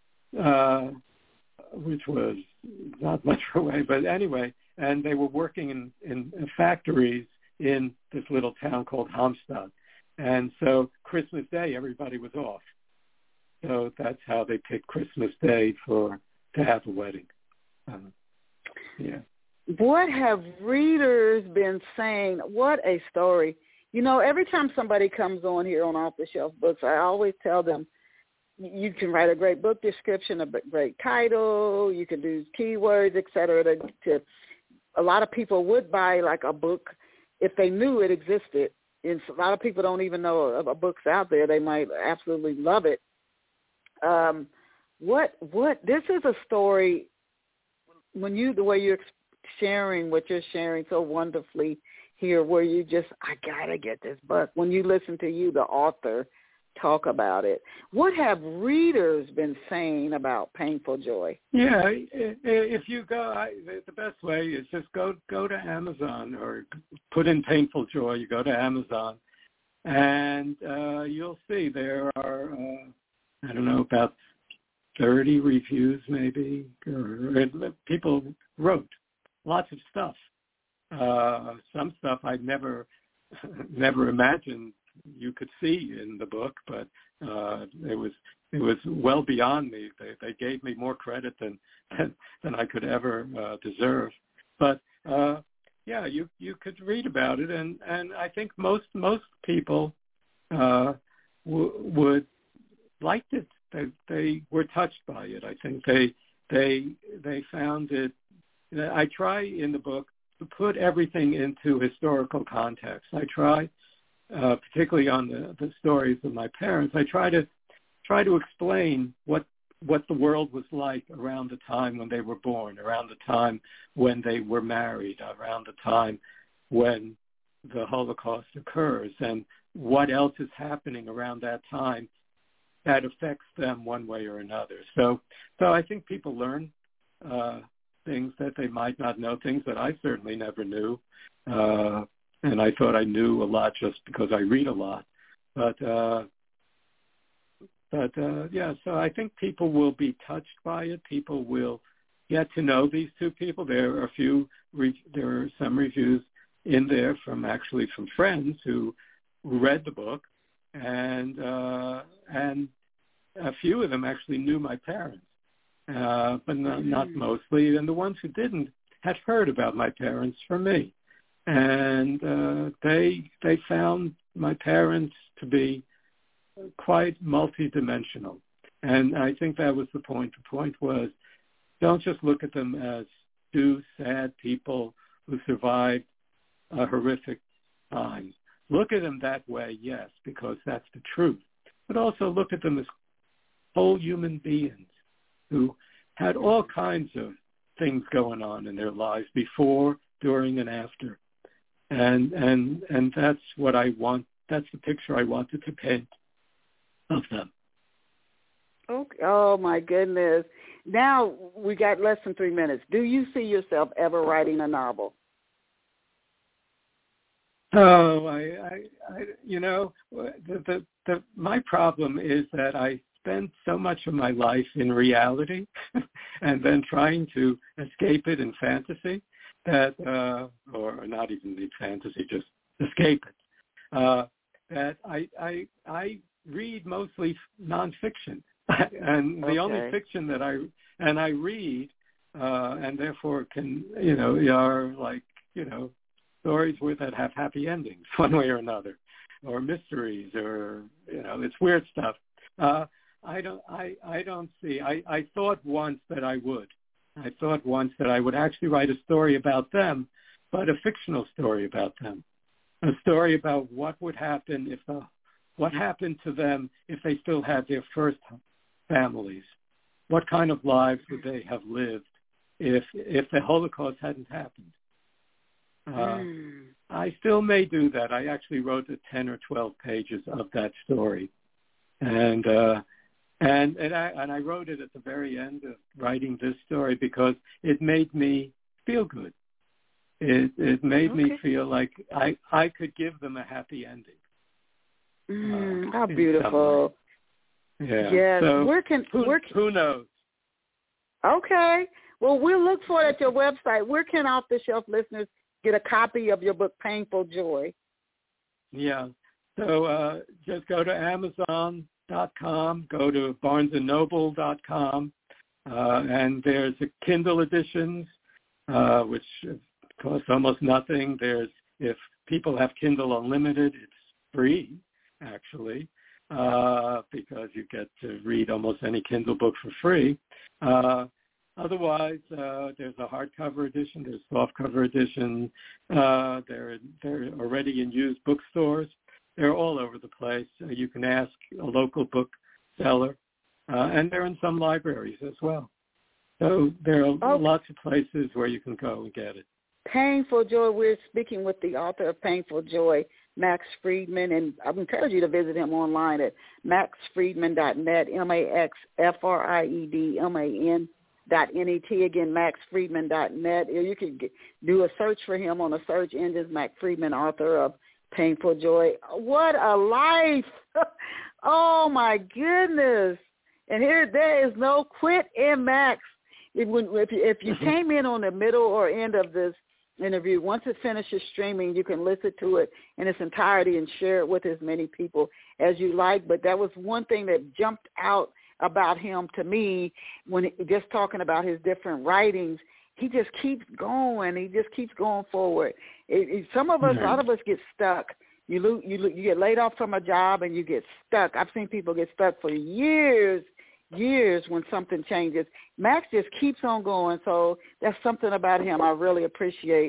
[SPEAKER 3] which was not much away, but anyway, and they were working in factories in this little town called Halmstad, and so Christmas Day everybody was off, so that's how they picked Christmas Day to have a wedding.
[SPEAKER 2] What have readers been saying? What a story. You know, every time somebody comes on here on Off the Shelf Books, I always tell them, you can write a great book description, a great title, you can do keywords, et cetera. A lot of people would buy like a book if they knew it existed. And a lot of people don't even know of a book's out there. They might absolutely love it. This is a story, the way you're sharing what you're sharing so wonderfully here, where you just, I gotta get this book. When you listen to you, the author, talk about it, what have readers been saying about Painful Joy?
[SPEAKER 3] Yeah, if you go, the best way is just go to Amazon or put in Painful Joy. You go to Amazon, and you'll see there are, I don't know, about 30 reviews maybe. People wrote lots of stuff. Some stuff I'd never imagined you could see in the book, but it was well beyond me. They gave me more credit than I could ever deserve. But yeah, you could read about it, and I think most people would liked it. They were touched by it. I think they found it. I try in the book to put everything into historical context. I try, particularly on the stories of my parents, I try to explain what the world was like around the time when they were born, around the time when they were married, around the time when the Holocaust occurs, and what else is happening around that time that affects them one way or another. So I think people learn things that they might not know, things that I certainly never knew. And I thought I knew a lot just because I read a lot. But yeah, so I think people will be touched by it. People will get to know these two people. There are some reviews in there from friends who read the book, and a few of them actually knew my parents, but not mostly. And the ones who didn't had heard about my parents from me, and they found my parents to be quite multidimensional. And I think that was the point. The point was, don't just look at them as two sad people who survived a horrific time. Look at them that way, yes, because that's the truth. But also look at them as whole human beings who had all kinds of things going on in their lives before, during, and after. And that's what I want. That's the picture I wanted to paint of them.
[SPEAKER 2] Okay. Oh, my goodness. Now we got less than 3 minutes. Do you see yourself ever writing a novel?
[SPEAKER 3] Oh, my problem is that I spend so much of my life in reality and then trying to escape it in fantasy that, or not even in fantasy, just escape it, that I read mostly nonfiction. And the only fiction that I read, and therefore can, are like, stories that have happy endings one way or another, or mysteries, or, it's weird stuff. I don't see. I thought once that I would. I thought once that I would actually write a story about them, but a fictional story about them. A story about what would happen what happened to them if they still had their first families. What kind of lives would they have lived if the Holocaust hadn't happened? I still may do that. I actually wrote 10 or 12 pages of that story, and I wrote it at the very end of writing this story because it made me feel good. It made me feel like I could give them a happy ending.
[SPEAKER 2] How beautiful!
[SPEAKER 3] Yeah.
[SPEAKER 2] Yes.
[SPEAKER 3] So who knows?
[SPEAKER 2] Okay. Well, we'll look for it at your website. Where can Off the Shelf listeners get a copy of your book, Painful Joy?
[SPEAKER 3] Yeah. So just go to Amazon.com, go to BarnesandNoble.com, and there's a Kindle editions, which costs almost nothing. If people have Kindle Unlimited, it's free, actually, because you get to read almost any Kindle book for free. Otherwise, there's a hardcover edition, there's softcover edition. They're already in used bookstores. They're all over the place. You can ask a local bookseller, and they're in some libraries as well. So there are lots of places where you can go and get it.
[SPEAKER 2] Painful Joy. We're speaking with the author of Painful Joy, Max Friedman, and I encourage you to visit him online at maxfriedman.net, maxfriedman.net, again, maxfriedman.net. Or you can do a search for him on the search engines, Max Friedman, author of Painful Joy. What a life! Oh, my goodness. And there is no quit in Max. If you came in on the middle or end of this interview. Once it finishes streaming, you can listen to it in its entirety and share it with as many people as you like. But that was one thing that jumped out about him to me when just talking about his different writings. He just keeps going. He just keeps going forward. Some of us, a lot of us get stuck. You get laid off from a job and you get stuck. I've seen people get stuck for years when something changes. Max just keeps on going, so that's something about him I really appreciate.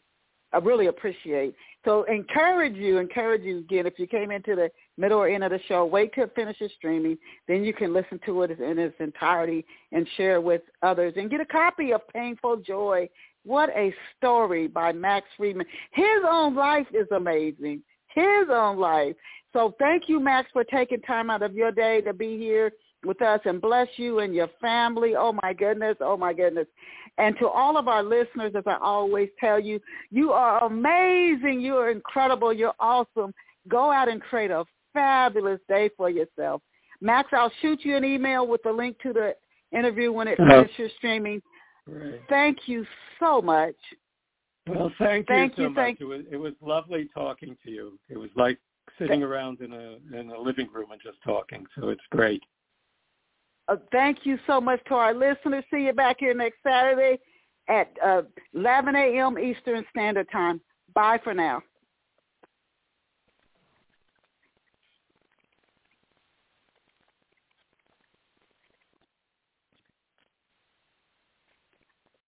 [SPEAKER 2] So encourage you again, if you came into the middle or end of the show, wait till it finishes streaming. Then you can listen to it in its entirety and share with others. And get a copy of Painful Joy. What a story by Max Friedman. His own life is amazing. His own life. So thank you, Max, for taking time out of your day to be here with us, and bless you and your family. Oh, my goodness. And to all of our listeners, as I always tell you, you are amazing. You are incredible. You're awesome. Go out and create a fabulous day for yourself. Max, I'll shoot you an email with the link to the interview when it finishes streaming.
[SPEAKER 3] Great.
[SPEAKER 2] Thank you so much.
[SPEAKER 3] Well, thank you so much. It was lovely talking to you. It was like sitting around in a living room and just talking, so it's great.
[SPEAKER 2] Thank you so much to our listeners. See you back here next Saturday at 11 a.m. Eastern Standard Time. Bye for now.